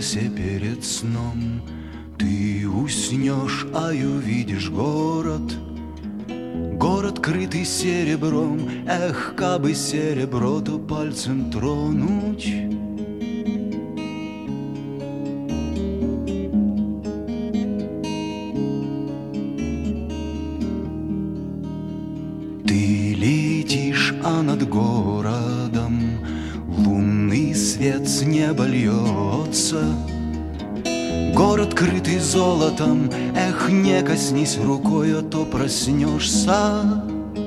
террасе перед сном. Ты уснешь, а увидишь город, город, крытый серебром. Эх, кабы серебро, то пальцем тронуть. Ты летишь, а над городом лунный свет с неба льется. Город, крытый золотом, эх, не коснись рукой, а то проснешься.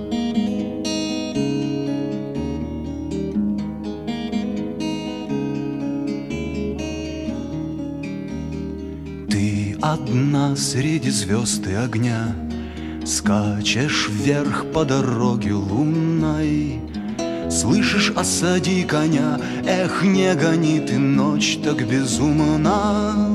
Ты одна среди звезд и огня, скачешь вверх по дороге лунной. Слышишь, осади коня, эх, не гони ты ночь так безумно.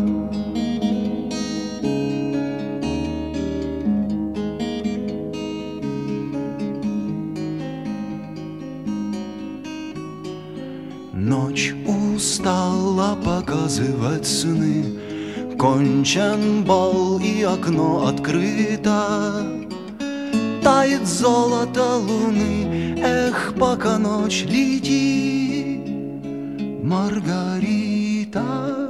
Ночь устала показывать сны, кончен бал и окно открыто. Тает золото луны, эх, пока ночь летит, Маргарита.